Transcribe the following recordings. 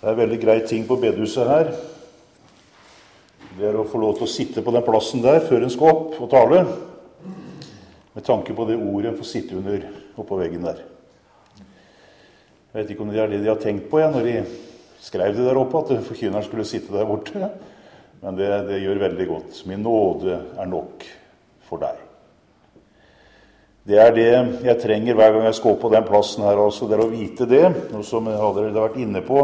Det er veldig grei ting på bedehuset her. Det er å få lov til å sitte på den plassen der før en skal opp og tale, med tanke på det ordet en får sitte under oppå veggen der. Jeg vet ikke om det er det de har tenkt på når de skrev det der oppe, at forkynneren skulle sitte der borte. Men det gjør veldig godt. Min nåde er nok for deg. Det er det jeg trenger hver gang jeg skal opp på den plassen her, altså. Det er å vite det, og som jeg allerede har vært inne på,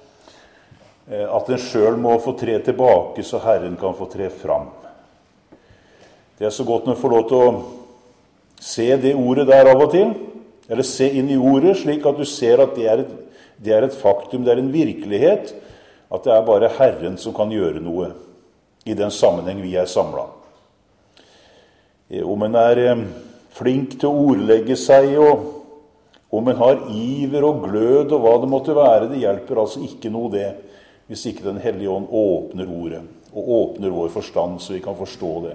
at en selv må få tre tilbake, så Herren kan få tre fram. Det er så godt når en får lov til å se det ordet der av og til, eller se inn i ordet, slik at du ser at det er et faktum, det er en virkelighet, at det er bare Herren som kan gjøre noe i den sammenheng vi er samlet. Om en er flink til å ordlegge seg, og om en har iver og glød og hva det måtte være, det hjelper altså ikke noe det, hvis ikke Den Hellige Ånd åpner ordet, og åpner vår forstand så vi kan forstå det.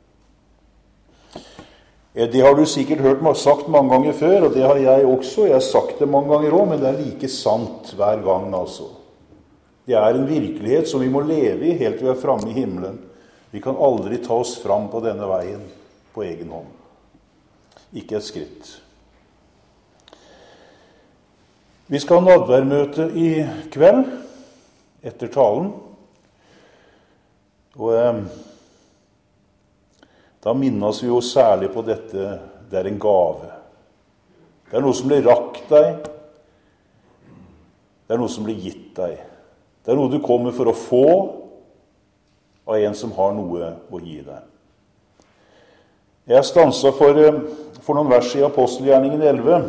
Det har du sikkert hørt sagt mange ganger før, og det har jeg også. Jeg har sagt det mange ganger også, men det er like sant hver gang altså. Det er en virkelighet som vi må leve i helt til vi er fremme i himmelen. Vi kan aldri ta oss fram på denne veien på egen hånd. Ikke et skritt. Vi skal ha nadværmøte i kveld, etter talen. Og da minnes vi jo særlig på dette, det er en gave. Det er noe som blir rakt deg. Det er noe som blir gitt deg. Det er noe du kommer for å få av en som har noe å gi deg. Jeg har stanset for noen vers i Apostelgjerningen 11.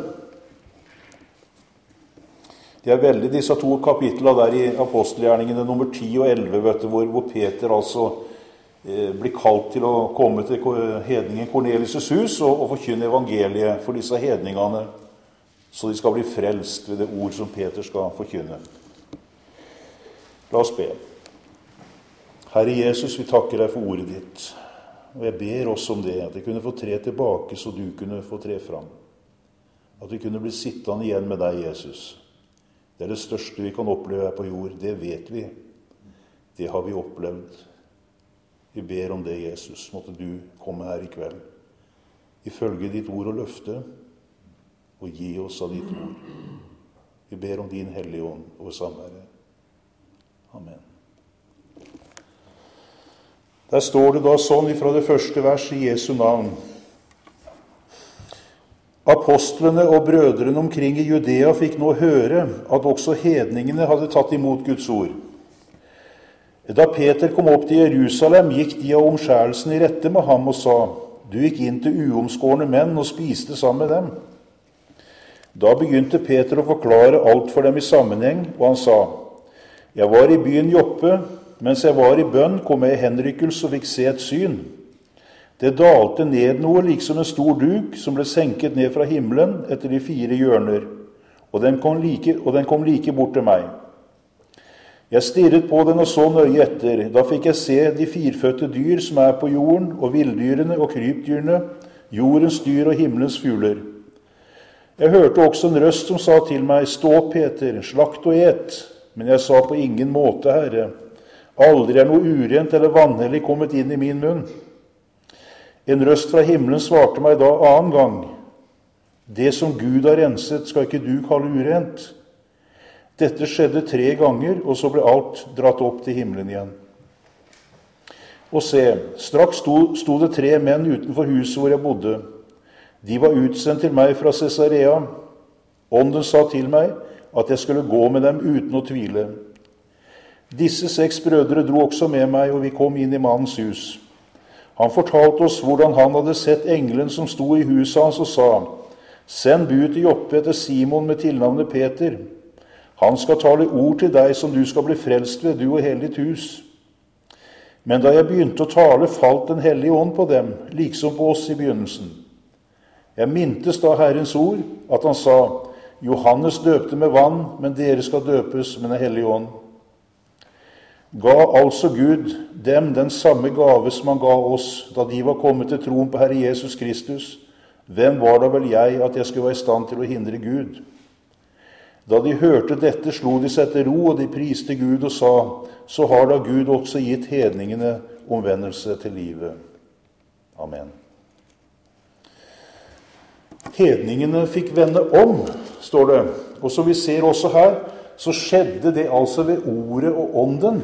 Det er veldig disse to kapitlene der i Apostelgjerningene nummer 10 og 11, hvor Peter altså blir kalt til å komme til hedningen Kornelius' hus og forkynne evangeliet for disse hedningene, så de skal bli frelst ved det ord som Peter skal forkynne. La oss be. Herre Jesus, vi takker deg for ordet ditt, og jeg ber oss om det, at jeg kunne få tre tilbake så du kunne få tre fram. At vi kunne bli sittende igjen med deg, Jesus. Det er det største vi kan oppleve her på jord, det vet vi. Det har vi opplevd. Vi ber om det, Jesus. Måtte du komme her i kveld, ifølge ditt ord og løfte, og gi oss av ditt ord. Vi ber om din Hellige Ånd og samvære. Amen. Der står det da sånn fra det første vers i Jesu navn. Apostlene og brødrene omkring i Judea fikk nå høre at også hedningene hadde tatt imot Guds ord. Da Peter kom opp til Jerusalem, gikk de av omskjærelsen i rette med ham og sa, «Du gikk inn til uomskårne menn og spiste sammen med dem.» Da begynte Peter å forklare alt for dem i sammenheng, og han sa, «Jeg var i byen Joppe, mens jeg var i bønn, kom jeg i henrykkelse og fikk se et syn. Det dalte ned noe liksom en stor duk som ble senket ned fra himmelen etter de 4 hjørner, og den kom like bort til meg. Jeg stirret på den og så nøye etter. Da fikk jeg se de 4-fødte dyr som er på jorden, og vilddyrene og krypdyrene, jordens dyr og himmelens fugler. Jeg hørte også en røst som sa til meg, «Stå opp, Peter, slakt og et.» Men jeg sa på ingen måte, Herre. Aldri er noe urent eller vanhellig kommet inn i min munn. En røst fra himmelen svarte meg da annen gang, «Det som Gud har renset, skal ikke du kalle urent.» Dette skjedde 3 ganger, og så ble alt dratt opp til himmelen igjen. Og se, straks sto det 3 menn utenfor huset hvor jeg bodde. De var utsendt til meg fra Cesarea. Ånden sa til meg at jeg skulle gå med dem uten å tvile. Disse 6 brødre dro også med meg, og vi kom inn i mannens hus. Han fortalte oss hvordan han hadde sett engelen som sto i huset hans og sa, «Send bud til Joppe etter Simon med tilnavnet Peter. Han skal tale ord til deg som du skal bli frelst ved, du og hele ditt hus.» Men da jeg begynte å tale, falt Den Hellige Ånd på dem, liksom på oss i begynnelsen. Jeg mintes da Herrens ord, at han sa, «Johannes døpte med vann, men dere skal døpes med Den Hellige Ånd.» Ga altså Gud dem den samme gave som han ga oss, da de var kommet til troen på Herre Jesus Kristus. Hvem var da vel jeg at jeg skulle være i stand til å hindre Gud? Da de hørte dette, slo de seg til ro, og de priste Gud og sa, så har da Gud også gitt hedningene omvendelse til livet. Amen. Hedningene fikk vende om, står det. Og som vi ser også her, så skjedde det altså ved ordet og ånden.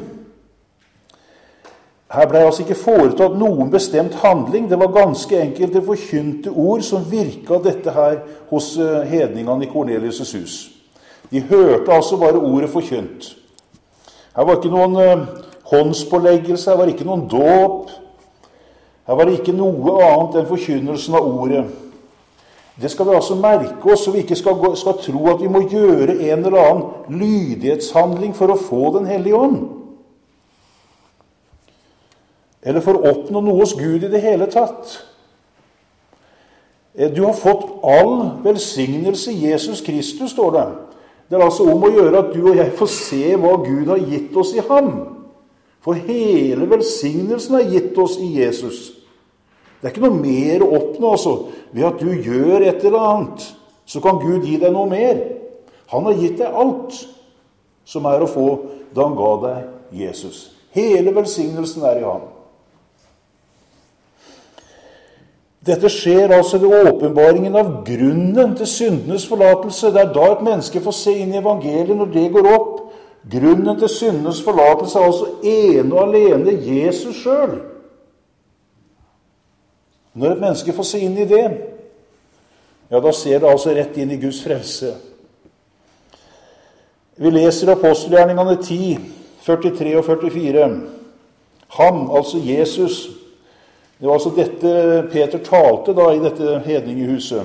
Her ble altså ikke foretatt noen bestemt handling. Det var ganske enkelt det forkynte ord som virket dette her hos hedningene i Kornelius' hus. De hørte altså bare ordet forkynt. Her var ikke noen håndspåleggelse, her var ikke noen dåp. Her var det ikke noe annet enn forkynnelsen av ordet. Det skal vi altså merke oss, så vi ikke skal tro at vi må gjøre en eller annen lydighetshandling for å få Den hellige ånd. Eller for å oppnå noe hos Gud i det hele tatt. Du har fått all velsignelse i Jesus Kristus, står det. Det er altså om å gjøre at du og jeg får se hva Gud har gitt oss i ham. For hele velsignelsen er gitt oss i Jesus. Det er ikke noe mer å oppnå, altså. Ved at du gjør et eller annet, så kan Gud gi deg noe mer. Han har gitt deg alt som er å få da han ga deg Jesus. Hele velsignelsen er i ham. Dette skjer altså ved åpenbaringen av grunnen til syndenes forlatelse. Det er da et menneske får se inn i evangeliet når det går opp. Grunnen til syndenes forlatelse er altså ene og alene Jesus selv. Når et menneske får se inn i det, ja, da ser det altså rett inn i Guds frelse. Vi leser apostelgjerningene 10, 43 og 44. Ham, altså Jesus, det var altså dette Peter talte da i dette hedningehuset.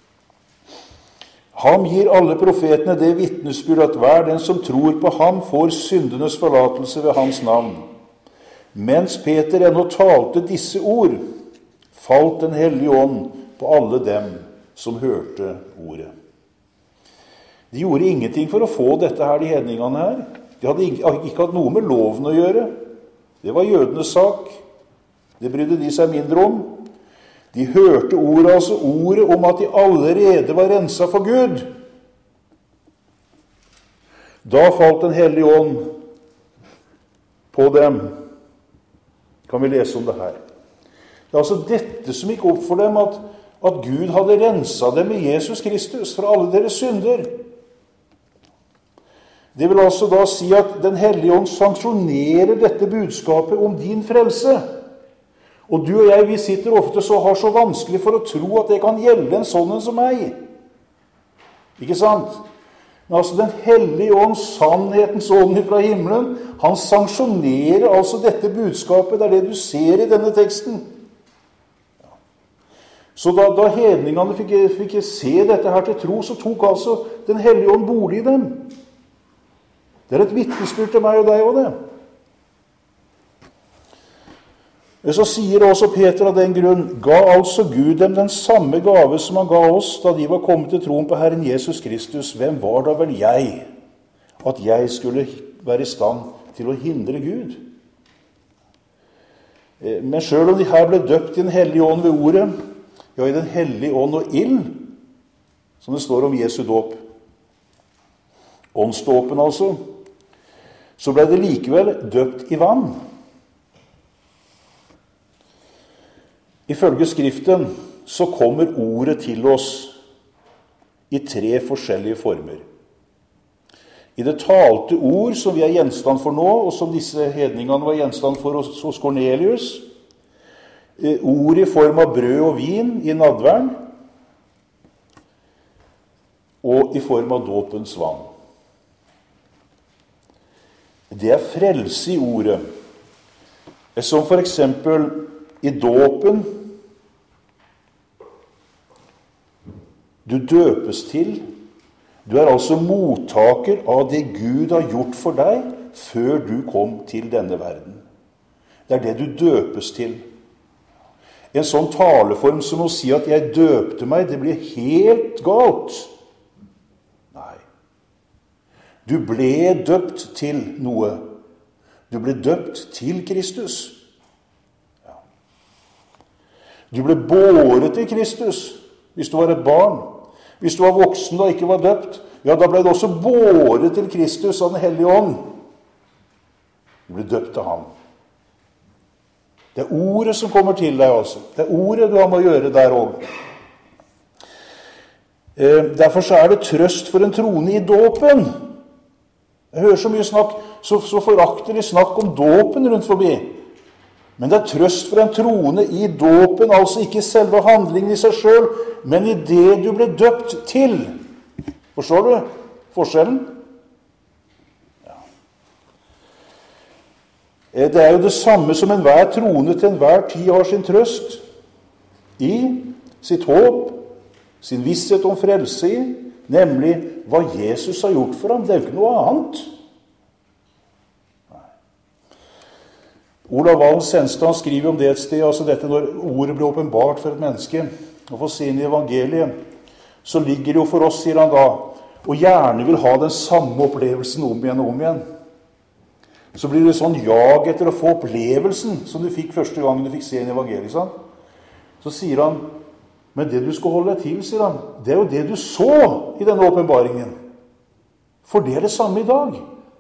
Ham gir alle profetene det vitnesbyrd at hver den som tror på ham får syndenes forlatelse ved hans navn. Mens Peter ennå talte disse ord, falt Den hellige ånd på alle dem som hørte ordet. De gjorde ingenting for å få dette her, de hedningene her. De hadde ikke hatt noe med loven å gjøre. Det var jødenes sak. Det brydde de seg mindre om. De hørte ordet, altså ordet om at de allerede var renset for Gud. Da falt Den hellige ånd på dem. Kan vi lese om det her. Det er altså dette som gikk opp for dem, at Gud hadde renset dem i Jesus Kristus fra alle deres synder. Det vil altså da si at Den hellige ånd sanksjonerer dette budskapet om din frelse. Og du og jeg, vi sitter ofte har så vanskelig for å tro at det kan gjelde en sånn en som meg. Ikke sant? Men altså Den hellige ånd, sannhetens ånd fra himmelen, han sanksjonerer altså dette budskapet. Det er det du ser i denne teksten. Så da hedningene fikk se dette her til tro, så tok altså Den hellige ånd bolig i dem. Det er et vitnesbyrd til meg og deg og det. Så sier også Peter av den grunn, ga altså Gud dem den samme gave som han ga oss da de var kommet til troen på Herren Jesus Kristus. Hvem var da vel jeg, at jeg skulle være i stand til å hindre Gud? Men selv om de her ble døpt i Den hellige ånd ved ordet, ja, i Den hellige ånd og ild, som det står om Jesu dåp, åndsdåpen altså, så ble det likevel døpt i vann. Ifølge Skriften så kommer ordet til oss i 3 forskjellige former. I det talte ord som vi er gjenstand for nå, og som disse hedningene var gjenstand for hos Kornelius, ord i form av brød og vin i nadvern, og i form av dåpens vann. Det er frelse i ordet, som for eksempel i dåpen. Du døpes til. Du er altså mottaker av det Gud har gjort for deg før du kom til denne verden. Det er det du døpes til. En sånn taleform som å si at jeg døpte meg, det blir helt galt. Nei. Du ble døpt til noe. Du ble døpt til Kristus. Ja. Du ble båret til Kristus hvis du var et barn. Hvis du var voksen og ikke var døpt, Ja, da ble det også båret til Kristus av den hellige ånd. Du ble døpt av ham. Det er ordet som kommer til deg også. Det er ordet du har med å gjøre der også. Derfor så er det trøst for en troende i dåpen. Jeg hører så mye snakk, så forakterlig snakk om dåpen rundt forbi. Men det er trøst for en troende i dåpen, altså ikke selve handlingen i seg selv, men i det du ble døpt til. Forstår du forskjellen? Ja. Det er jo det samme som enhver troende til enhver tid har sin trøst i, sitt håp, sin visshet om frelse i, nemlig hva Jesus har gjort for ham. Det er jo ikke noe annet. Olav Valen Senstad skriver om det et sted, altså dette når ordet blir åpenbart for et menneske, og får se inn i evangeliet, så ligger det jo for oss, sier han da, og gjerne vil ha den samme opplevelsen om igjen og om igjen. Så blir det sånn jag etter å få opplevelsen som du fikk første gangen du fikk se inn i evangeliet, sant? Så sier han, men det du skal holde deg til, sier han, det er jo det du så i denne åpenbaringen. For det er det samme i dag.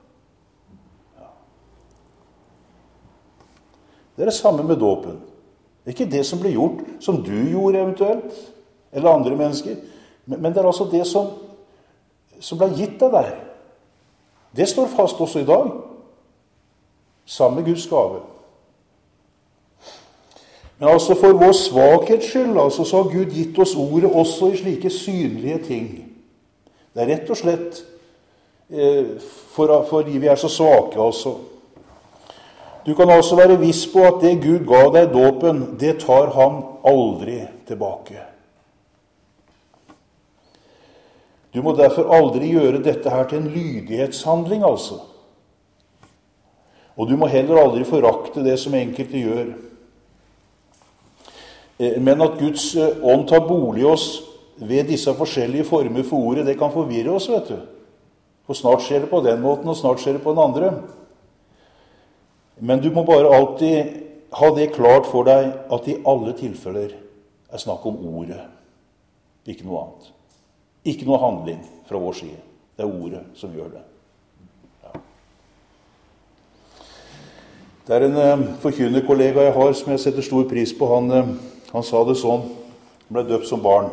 Det er det samme med dåpen. Det er ikke det som blir gjort, som du gjorde eventuelt, eller andre mennesker, men det er altså det som ble gitt deg der. Det står fast også i dag. Samme Guds gave. Men altså for vår svakhets skyld, altså, så har Gud gitt oss ordet også i slike synlige ting. Det er rett og slett fordi vi er så svake altså. Du kan også være viss på at det Gud ga deg dåpen, det tar han aldri tilbake. Du må derfor aldri gjøre dette her til en lydighetshandling, altså. Og du må heller aldri forakte det som enkelte gjør. Men at Guds ånd tar bolig i oss ved disse forskjellige former for ordet, det kan forvirre oss, vet du. For snart skjer det på den måten, og snart skjer det på den andre. Men du må bare alltid ha det klart for deg at i alle tilfeller er snakk om ordet, ikke noe annet. Ikke noe handling fra vår side. Det er ordet som gjør det. Ja. Det er en forkynnerkollega jeg har som jeg setter stor pris på. Han sa det sånn, han ble døpt som barn.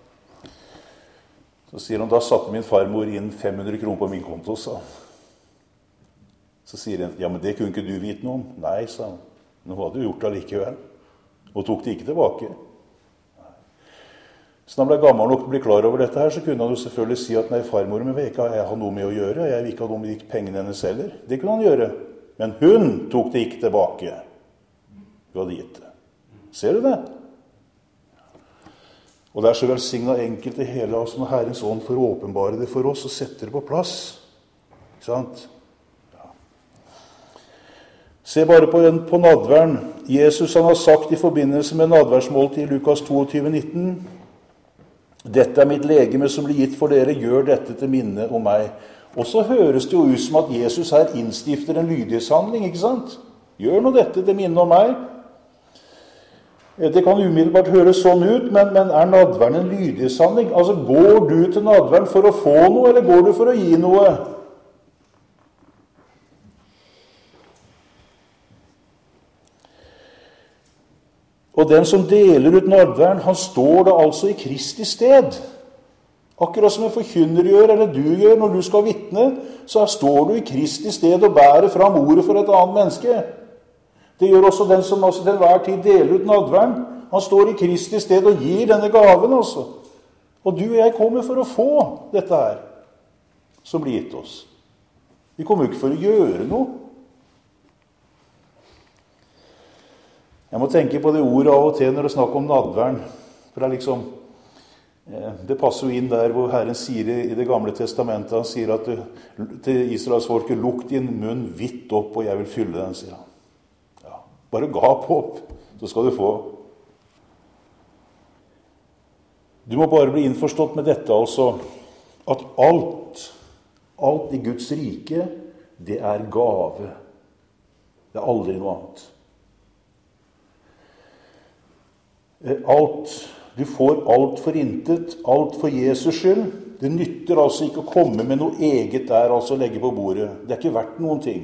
Så sier han, da satte min farmor inn 500 kroner på min konto, sa han. Så sier han, ja, men det kunne ikke du vite noe om. Nei, sa han, nå hadde du gjort det likevel. Og tok det ikke tilbake. Nei. Så når han ble gammel nok til å bli klar over dette her, så kunne han jo selvfølgelig si at nei, farmor min vil ikke ha noe med å gjøre, jeg vil ikke ha noe med de pengene hennes heller. Det kunne han gjøre. Men hun tok det ikke tilbake. Hun hadde gitt det. Ser du det? Og det er så velsignet enkelt i hele oss når Herrens ånd får åpenbare det for oss og sette det på plass. Ikke sant? Se bare på nadværen. Jesus han har sagt i forbindelse med nadværsmåltid i Lukas 22,19, dette er mitt legeme som blir gitt for dere, gjør dette til minne om meg. Og så høres det jo ut som at Jesus her innstifter en lydighetshandling, ikke sant? Gjør nå dette til minne om meg. Det kan umiddelbart høres sånn ut, men er nadværen en lydighetshandling? Altså, går du til nadværen for å få noe, eller går du for å gi noe? Og den som deler ut nadværen, han står da altså i Kristi sted. Akkurat som en forkynner gjør, eller du gjør når du skal vitne, så står du i Kristi sted og bærer fram ordet for et annet menneske. Det gjør også den som også til hver tid deler ut nadværen. Han står i Kristi sted og gir denne gaven også. Og du og jeg kommer for å få dette her, som blir gitt oss. Vi kommer ikke for å gjøre noe. Jeg må tenke på det ordet av og til når det snakker om nadværen. For det er liksom, det passer jo inn der hvor Herren sier i det gamle testamentet, han sier at til Israels folket, lukt din munn vidt opp, og jeg vil fylle den, sier han. Ja, bare gap opp, så skal du få. Du må bare bli innforstått med dette, altså, at alt i Guds rike, det er gave. Det er aldri noe annet. Du får alt for intet, alt for Jesus skyld, Det nytter altså ikke å komme med noe eget der, altså legge på bordet. Det er ikke verdt noen ting.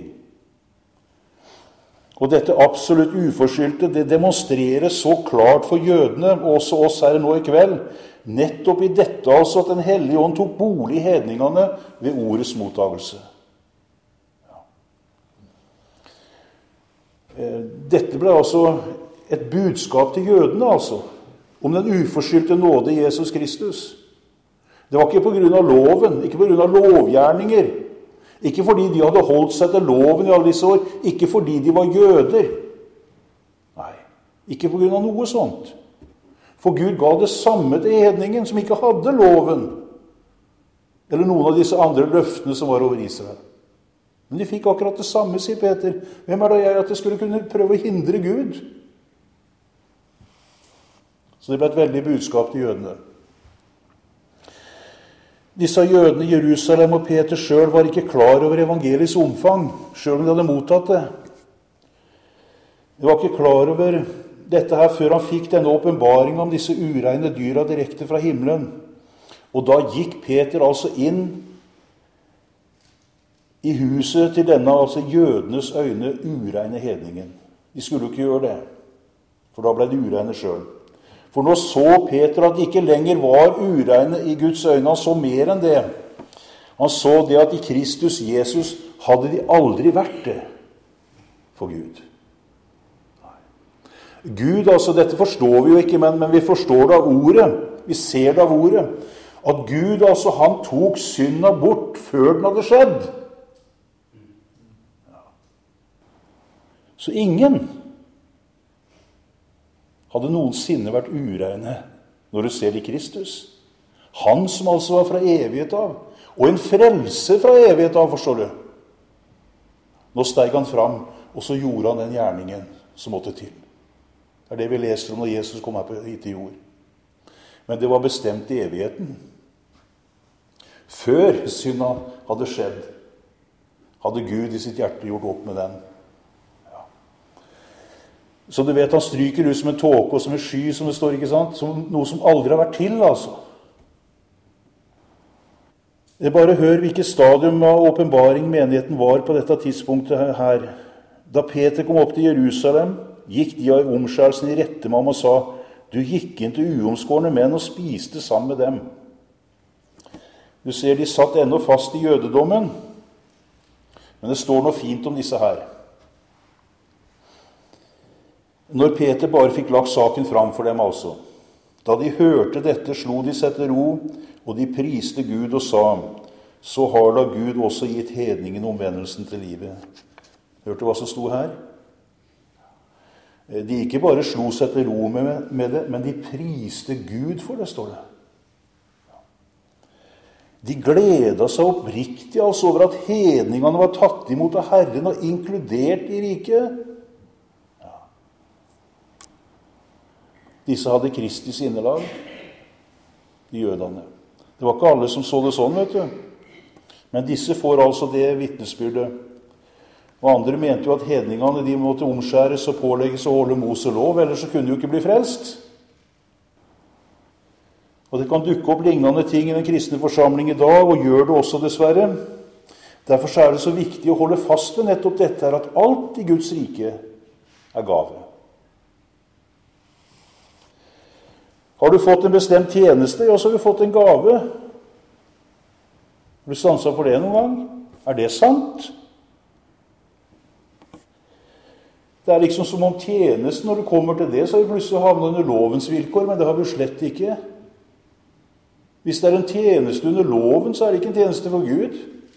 Og dette absolutt uforskyldte, det demonstreres så klart for jødene, og også oss her nå i kveld, nettopp i dette altså at den hellige ånd tok bolig i hedningene ved ordets mottagelse. Dette ble altså et budskap til jødene, altså, om den uforskyldte nåde i Jesus Kristus. Det var ikke på grunn av loven, ikke på grunn av lovgjerninger, ikke fordi de hadde holdt seg til loven i alle disse år, ikke fordi de var jøder. Nei, ikke på grunn av noe sånt. For Gud ga det samme til hedningen som ikke hadde loven, eller noen av disse andre løftene som var over Israel. Men de fikk akkurat det samme, sier Peter. Hvem da jeg at det skulle kunne prøve å hindre Gud? Så det ble et veldig budskap til jødene. Disse jødene i Jerusalem og Peter selv var ikke klar over evangeliets omfang, selv om de hadde mottatt det. De var ikke klar over dette her før han fikk denne åpenbaringen om disse ureine dyra direkte fra himmelen. Og da gikk Peter altså inn i huset til denne, altså jødenes øyne, ureine hedningen. De skulle jo ikke gjøre det, for da ble de ureine selv. For nå så Peter at de ikke lenger var ureine i Guds øyne. Han så mer enn det. Han så det at i Kristus Jesus hadde de aldri vært det for Gud. Gud, altså dette forstår vi jo ikke, men vi forstår det av ordet. Vi ser det av ordet. At Gud, altså han tok synda bort før den hadde skjedd. Så ingen hadde noensinne vært ureine når du ser i Kristus. Han som altså var fra evighet av, og en frelse fra evighet av, forstår du. Nå steg han fram, og så gjorde han den gjerningen som måtte til. Det er det vi leser om når Jesus kom her hit til jord. Men det var bestemt i evigheten. Før synda hadde skjedd, hadde Gud i sitt hjerte gjort opp med den. Så du vet, han stryker ut som en tåke og som en sky, som det står, ikke sant? Som noe som aldri har vært til, altså. Det bare hør hvilket stadium av åpenbaring menigheten var på dette tidspunktet her. Da Peter kom opp til Jerusalem, gikk de av omskjærelsen i rette med ham og sa, du gikk inn til uomskårne menn og spiste sammen med dem. Du ser, de satt ennå fast i jødedommen, men det står noe fint om disse her. Når Peter bare fikk lagt saken fram for dem altså. Da de hørte dette, slo de seg til ro, og de priste Gud og sa, så har da Gud også gitt hedningen omvendelsen til livet. Hørte du hva som sto her? De ikke bare slo seg til ro med det, men de priste Gud for det, står det. De gleda seg oppriktig altså over at hedningene var tatt imot av Herren og inkludert i riket. Disse hadde Kristi sinnelag, de jødene. Det var ikke alle som så det sånn, vet du. Men disse får altså det vitnesbyrdet. Og andre mente jo at hedningene de måtte omskjæres og pålegges å holde Moselov, ellers så kunne de jo ikke bli frelst. Og det kan dukke opp lignende ting i den kristne forsamling i dag, og gjør det også dessverre. Derfor er det så viktig å holde fast ved nettopp dette her, at alt i Guds rike er gave. Har du fått en bestemt tjeneste, ja, så har du fått en gave. Har du sanset for det noen gang? Er det sant? Det er liksom som om tjenesten, når du kommer til det, så har vi plutselig havnet under lovens vilkår, men det har vi jo slett ikke. Hvis det er en tjeneste under loven, så er det ikke en tjeneste for Gud.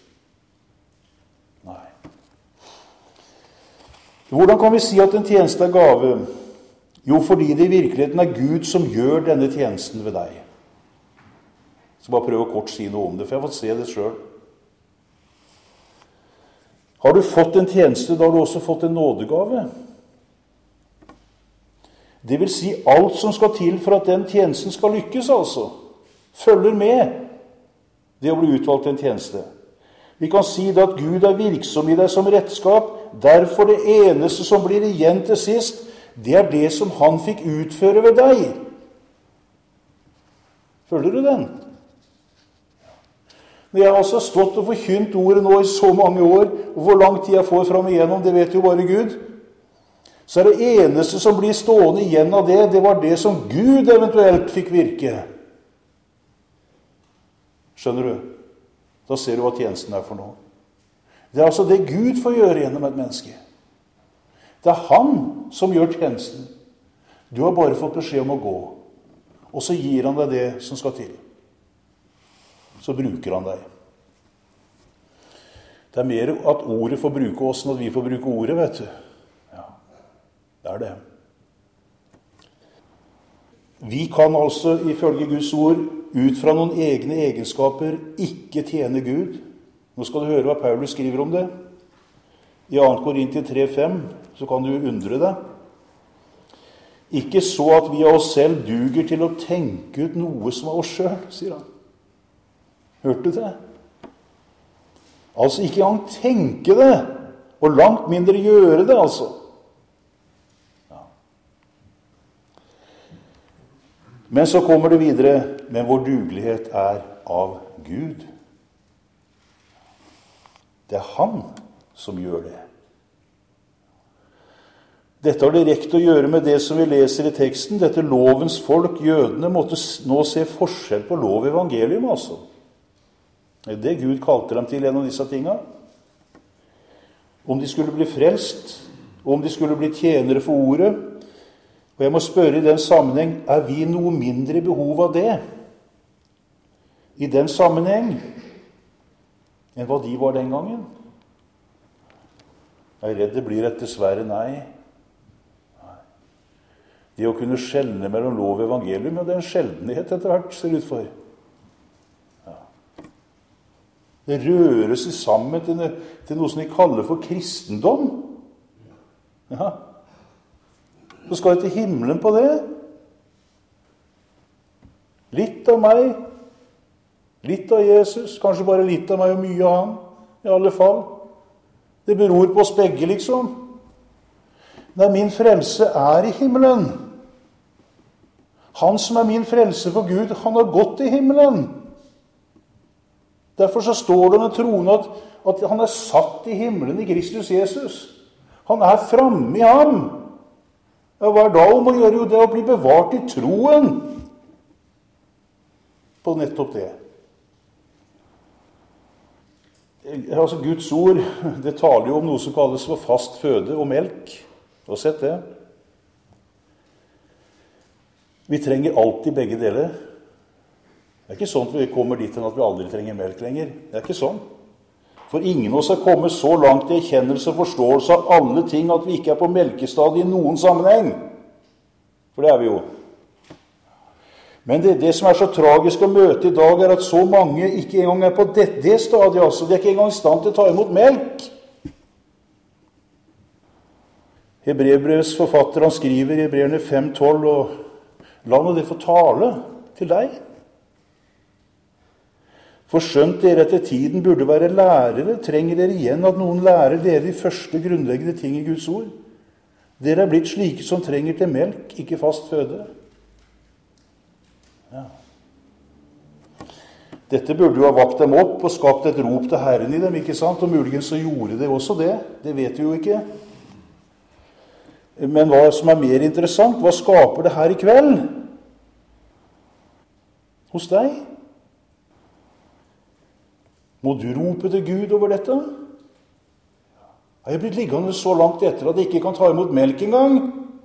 Nei. Hvordan kan vi si at en tjeneste er gave? Jo, fordi det i virkeligheten er Gud som gjør denne tjenesten ved deg. Så bare prøv å kort si noe om det, for jeg har fått se det selv. Har du fått en tjeneste, da har du også fått en nådegave. Det vil si alt som skal til for at den tjenesten skal lykkes, altså. Følger med det å bli utvalgt til en tjeneste. Vi kan si det at Gud er virksom i deg som redskap, derfor det eneste som blir igjen til sist, det er det som han fikk utføre ved deg. Følger du den? Men jeg har altså stått og forkynt ordet nå i så mange år, og hvor lang tid jeg får fram igjennom, det vet jo bare Gud. Så er det eneste som blir stående igjen av det, det var det som Gud eventuelt fikk virke. Skjønner du? Da ser du hva tjenesten er for noe. Det er altså det Gud får gjøre gjennom et menneske. Det er han som gjør tjenesten. Du har bare fått beskjed om å gå, og så gir han deg det som skal til. Så bruker han deg. Det er mer at ordet får bruke oss enn at vi får bruke ordet, vet du. Ja, det er det. Vi kan altså, ifølge Guds ord, ut fra noen egne egenskaper, ikke tjene Gud. Nå skal du høre hva Paulus skriver om det. I 2. Korinter 3,5, så kan du undre deg. Ikke så at vi av oss selv duger til å tenke ut noe som er oss selv, sier han. Hørte du det? Altså ikke engang tenke det, og langt mindre gjøre det, altså. Ja. Men så kommer det videre, men vår dugelighet er av Gud. Det er han som gjør det. Dette har direkte å gjøre med det som vi leser i teksten. Dette lovens folk, jødene, måtte nå se forskjell på lov og evangelium, altså. Det er det Gud kalte dem til gjennom disse tingene. Om de skulle bli frelst, og om de skulle bli tjenere for ordet. Og jeg må spørre i den sammenheng, er vi noe mindre i behov av det? I den sammenheng, enn hva de var den gangen? Jeg er redd det blir et dessverre nei. Det å kunne skjelne mellom lov og evangelium, det er en sjeldenhet etter hvert, ser det ut for. Ja. Det røres sammen til noe som de kaller for kristendom. Ja. Så skal jeg til himmelen på det. Litt av meg, litt av Jesus, kanskje bare litt av meg og mye av han, i alle fall. Det beror på oss begge, liksom. Nei, min frelse er i himmelen. Han som er min frelse for Gud, han har gått i himmelen. Derfor så står det med troen at han er satt i himmelen i Kristus Jesus. Han er framme i ham. Ja, hva er da om å gjøre? Jo, det å bli bevart i troen på nettopp det. Altså Guds ord, det taler jo om noe som kalles for fast føde og melk. Du har sett det? Vi trenger alltid begge deler. Det er ikke sånn at vi kommer dit til at vi aldri trenger melk lenger. Det er ikke sånn. For ingen av oss har kommet så langt i erkjennelse og forståelse av alle ting at vi ikke er på melkestadiet i noen sammenheng. For det er vi jo. Men det som er så tragisk å møte i dag, er at så mange ikke engang er på det stadiet. Altså. De er ikke engang i stand til å ta imot melk. Hebreerbrevets forfatter, han skriver i Hebreerne 5,12, og la nå det få tale til deg. For skjønt dere etter tiden burde være lærere, trenger dere igjen at noen lærer dere de første grunnleggende ting i Guds ord. Dere er blitt slike som trenger til melk, ikke fast føde. Ja. Dette burde jo ha vakt dem opp og skapt et rop til Herren i dem, ikke sant? Og muligens så gjorde det også det. Det vet vi jo ikke. Men hva som er mer interessant, hva skaper det her i kveld? Hos deg? Må du rope til Gud over dette? Har jeg blitt liggende så langt etter at jeg ikke kan ta imot melk engang?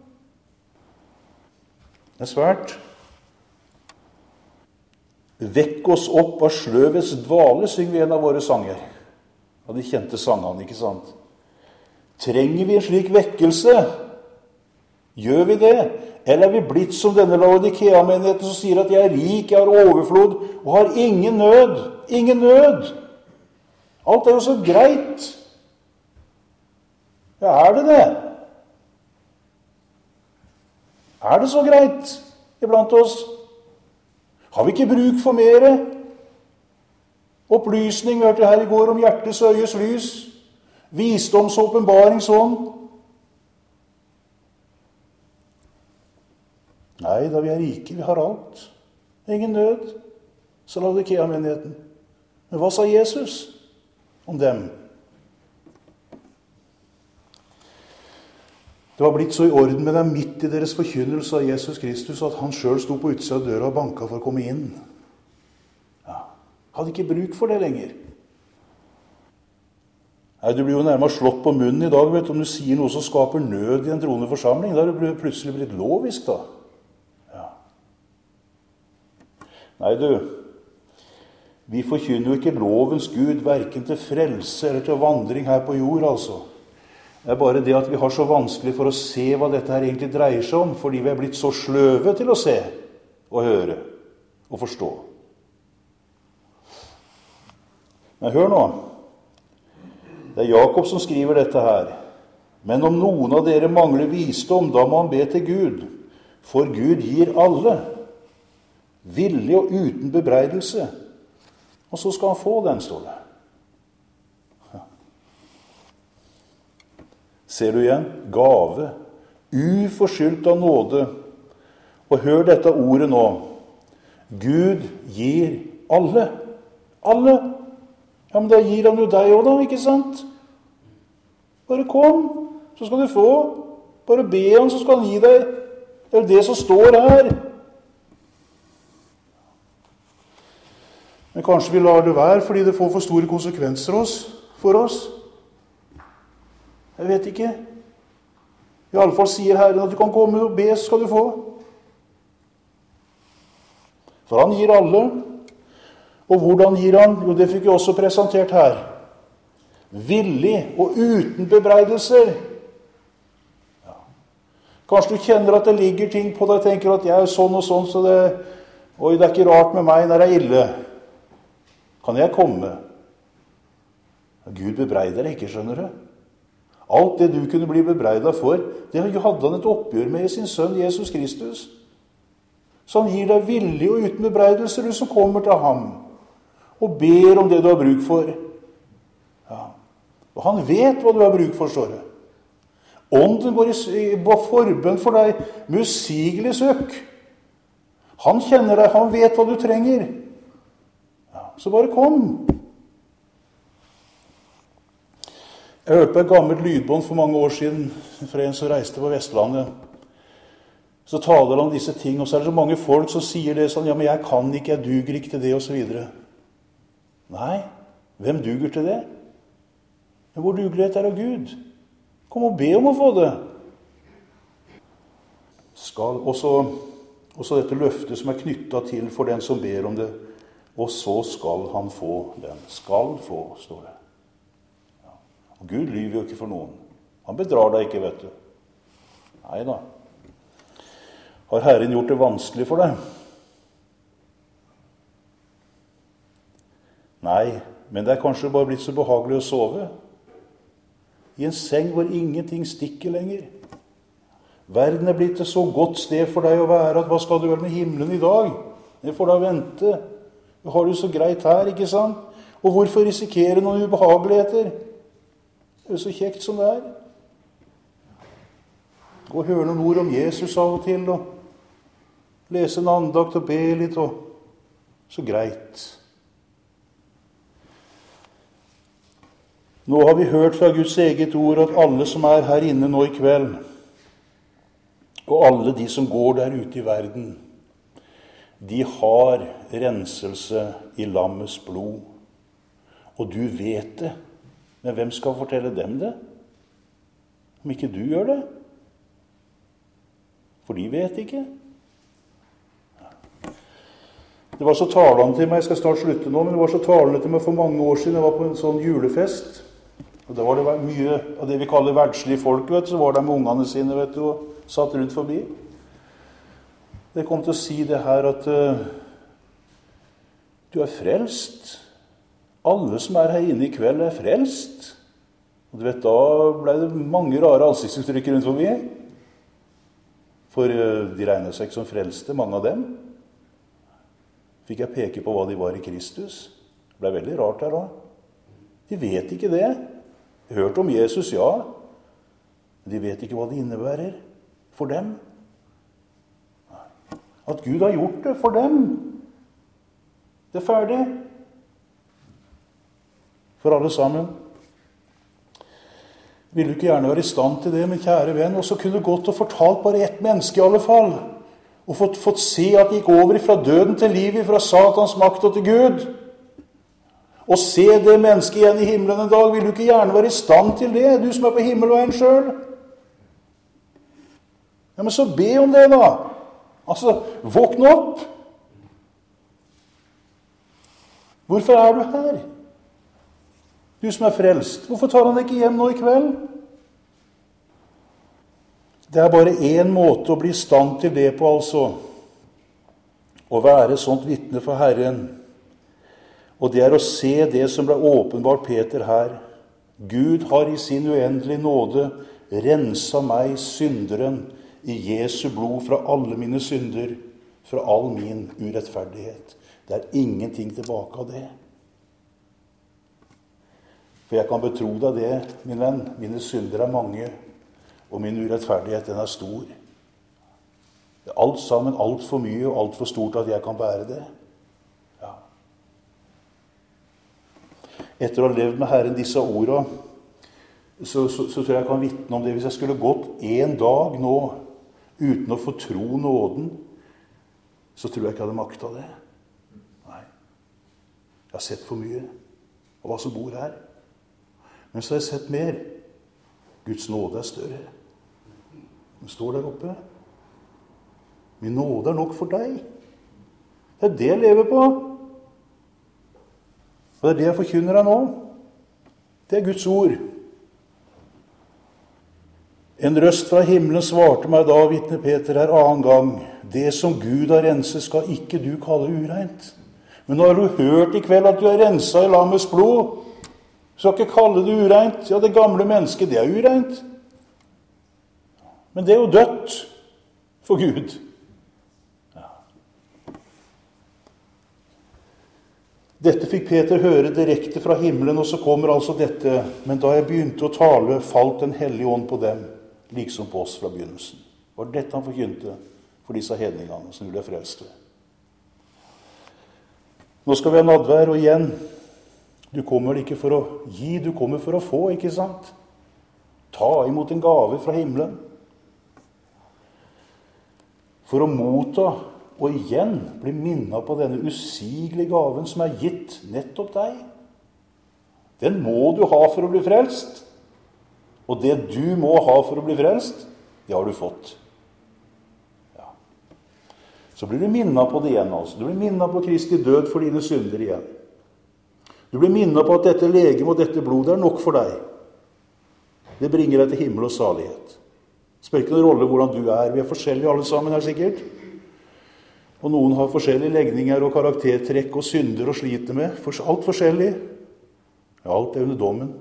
Det er svært. Vekk oss opp av sløvets dvale, synger vi en av våre sanger. Av de kjente sangene, ikke sant? Trenger vi en slik vekkelse? Gjør vi det? Eller er vi blitt som denne Laodikea-menigheten som sier at jeg er rik, jeg har overflod og har ingen nød? Ingen nød! Alt er jo så greit. Ja, er det det? Er det så greit iblant oss? Har vi ikke bruk for mere? Opplysning, vi hørte her i går om hjertets og øyes lys. Visdoms- og åpenbaringsånd. Nei, da vi er rike, vi har alt. Ingen nød, sa Laodikea-menigheten. Men hva sa Jesus om dem? Det var blitt så i orden med dem midt i deres forkynnelse av Jesus Kristus at han selv sto på utsida av døra og banka for å komme inn. Ja, hadde ikke bruk for det lenger. Nei, du blir jo nærmest slått på munnen i dag, vet du, om du sier noe som skaper nød i en troende forsamling. Da er det plutselig blitt lovisk, da. Ja. Nei, du, vi forkynner jo ikke lovens Gud, hverken til frelse eller til vandring her på jord, altså. Det er bare det at vi har så vanskelig for å se hva dette her egentlig dreier seg om, fordi vi er blitt så sløve til å se og høre og forstå. Men hør nå. Det er Jakob som skriver dette her. Men om noen av dere mangler visdom, da må han be til Gud. For Gud gir alle, villig og uten bebreidelse. Og så skal han få den, står det. Ser du igjen? Gave. Uforskyldt av nåde. Og hør dette ordet nå. Gud gir alle. Alle. Ja, men da gir han jo deg også da, ikke sant? Bare kom, så skal du få. Bare be han, så skal han gi deg. Det er det som står her. Men kanskje vi lar det være, fordi det får for store konsekvenser for oss. Jeg vet ikke. I alle fall sier Herren at du kan komme og be, så skal du få. For han gir alle. Og hvordan gir han? Jo, det fikk vi også presentert her. Villig og uten bebreidelser. Ja. Kanskje du kjenner at det ligger ting på deg, og tenker at jeg er sånn og sånn, så det er ikke rart med meg når det er ille. Kan jeg komme? Gud bebreider deg ikke, skjønner du. Alt det du kunne bli bebreidet for, det hadde han et oppgjør med i sin sønn Jesus Kristus. Så han gir deg villig og uten bebreidelser, du som kommer til ham, og ber om det du har bruk for. Ja. Og han vet hva du har bruk for, står det. Ånden går i forbønn for deg med usigelig søk. Han kjenner deg, han vet hva du trenger. Ja. Så bare kom. Jeg hørte på et gammelt lydbånd for mange år siden fra en som reiste på Vestlandet. Så taler han om disse ting, og så er det så mange folk som sier det sånn, ja, men jeg kan ikke, jeg duger ikke til det, og så videre. Nei, hvem duger til det? Men hvor dugelighet er av Gud? Kom og be om å få det. Også dette løftet som er knyttet til for den som ber om det, og så skal han få den. Skal få, står det. Og Gud lyver jo ikke for noen. Han bedrar deg ikke, vet du. Neida. Har Herren gjort det vanskelig for deg? Nei, men det er kanskje bare blitt så behagelig å sove. I en seng hvor ingenting stikker lenger. Verden er blitt et så godt sted for deg å være at hva skal du vel med himmelen i dag? Det får da vente. Du har det jo så greit her, ikke sant? Og hvorfor risikere noen ubehageligheter? Det er så kjekt som det er. Gå og høre noen ord om Jesus av og til, og lese en andakt og be litt, og så greit. Nå har vi hørt fra Guds eget ord at alle som er her inne nå i kveld, og alle de som går der ute i verden, de har renselse i lammets blod. Og du vet det. Men hvem skal fortelle dem det? Om ikke du gjør det? For de vet ikke. Det var så talende til meg, jeg skal snart slutte nå, men det var så talende til meg for mange år siden. Jeg var på en sånn julefest. Og da var det mye av det vi kaller verdslige folk, vet du. Så var de med ungene sine, vet du, og satt rundt forbi. Det kom til å si det her at du er frelst. Alle som er her inne i kveld er frelst. Og du vet, da ble det mange rare ansiktsuttrykk rundt forbi. For de regnet seg ikke som frelste, mange av dem. Fikk jeg peke på hva de var i Kristus. Det ble veldig rart her da. De vet ikke det. De har hørt om Jesus, ja. Men de vet ikke hva det innebærer for dem. At Gud har gjort det for dem. Det er ferdig. for alle sammen. Vil du ikke gjerne være i stand til det, min kjære venn, og så kunne du gått og fortalt bare ett menneske i alle fall, og fått se at det gikk over fra døden til livet, fra Satans makt og til Gud. Og se det mennesket igjen i himmelen en dag. Vil du ikke gjerne være i stand til det, du som er på himmelveien selv? Ja, men så be om det da. Altså, våkne opp. Hvorfor er du her? Du som er frelst. Hvorfor tar han deg ikke hjem nå i kveld? Det er bare en måte å bli i stand til det på, altså. Å være sånt vitne for Herren. Og det er å se det som ble åpenbart Peter her. Gud har i sin uendelige nåde renset meg, synderen, i Jesu blod fra alle mine synder, fra all min urettferdighet. Det er ingenting tilbake av det. For jeg kan betro deg det, min venn, mine synder er mange, og min urettferdighet, den er stor. Det er alt sammen alt for mye og alt for stort at jeg kan bære det. Ja. Etter å ha levd med Herren disse ordene, så tror jeg kan vitne om det. Hvis jeg skulle gått en dag nå, uten å få tro nåden, så tror jeg ikke jeg hadde maktet det. Nei. Jeg har sett for mye av hva som bor her. Men så har jeg sett mer. Guds nåde er større. Den står der oppe. Min nåde er nok for deg. Det er det jeg lever på. Og det er det jeg forkynner deg nå. Det er Guds ord. En røst fra himmelen svarte meg da, vitne Peter her annen gang, det som Gud har renset skal ikke du kalle ureint. Men nå har du hørt i kveld at du er renset i lammets blod. Du skal ikke kalle det ureint. Ja, det gamle mennesket, det er ureint. Men det er jo dødt for Gud. Ja. Dette fikk Peter høre direkte fra himmelen, og så kommer altså dette. Men da jeg begynte å tale, falt Den hellige ånd på dem, liksom på oss fra begynnelsen. Det var dette han forkynte for disse hedningene som ble frelste. Nå skal vi ha nadvær, og igjen, du kommer ikke for å gi, du kommer for å få, ikke sant? Ta imot en gave fra himmelen. For å motta, og igjen bli minnet på denne usigelige gaven som er gitt nettopp deg. Den må du ha for å bli frelst. Og det du må ha for å bli frelst, det har du fått. Ja. Så blir du minnet på det igjen, altså. Du blir minnet på Kristi død for dine synder igjen. Du blir minnet på at dette legeme og dette blodet er nok for deg. Det bringer deg til himmel og salighet. Det spiller ikke noen rolle hvordan du er. Vi er forskjellige alle sammen her sikkert. Og noen har forskjellige legninger og karaktertrekk og synder og sliter med. Alt forskjellig. Ja, alt er under dommen.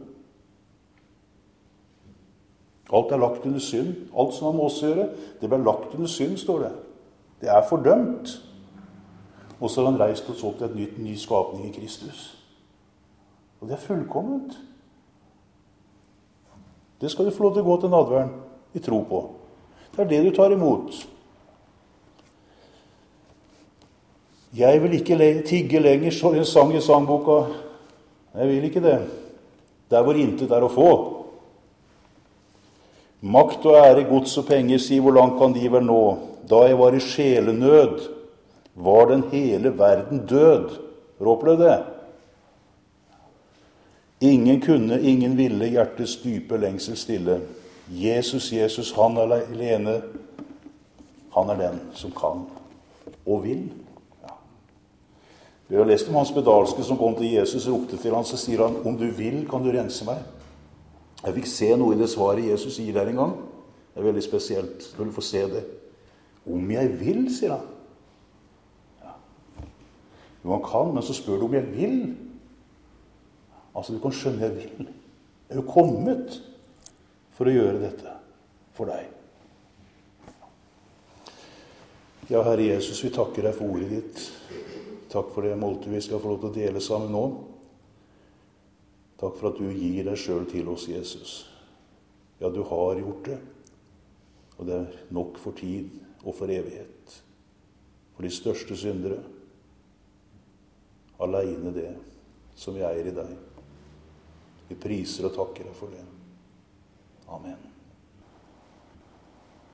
Alt er lagt under synd. Alt som man må også gjøre, det blir lagt under synd, står det. Det er fordømt. Og så har han reist oss opp til et ny skapning i Kristus. Og det er fullkomment. Det skal du få lov til å gå til nadværen i tro på. Det er det du tar imot. Jeg vil ikke tigge lenger, så en sang i sangboka. Jeg vil ikke det. Der hvor intet er å få. Makt og ære, gods og penger, si hvor langt kan de vel nå? Da jeg var i sjelenød, var den hele verden død. Har du opplevd det? Ingen kunne, ingen ville hjertets dype lengsel stille. Jesus, Jesus, han er alene. Han er den som kan og vil. Ja. Vi har lest om hans spedalske som kom til Jesus, ropte til han, så sier han, om du vil, kan du rense meg. Jeg fikk se noe i det svaret Jesus gir der en gang. Det er veldig spesielt når du får se det. Om jeg vil, sier han. Ja. Jo, han kan, men så spør du om jeg vil. Altså, du kan skjønne jeg vil. Jeg er jo kommet for å gjøre dette for deg. Ja, Herre Jesus, vi takker deg for ordet ditt. Takk for det måltid vi skal få lov til å dele sammen nå. Takk for at du gir deg selv til oss, Jesus. Ja, du har gjort det. Og det er nok for tid og for evighet. For de største syndere. Alene det som vi eier i deg. Vi priser og takker deg for det.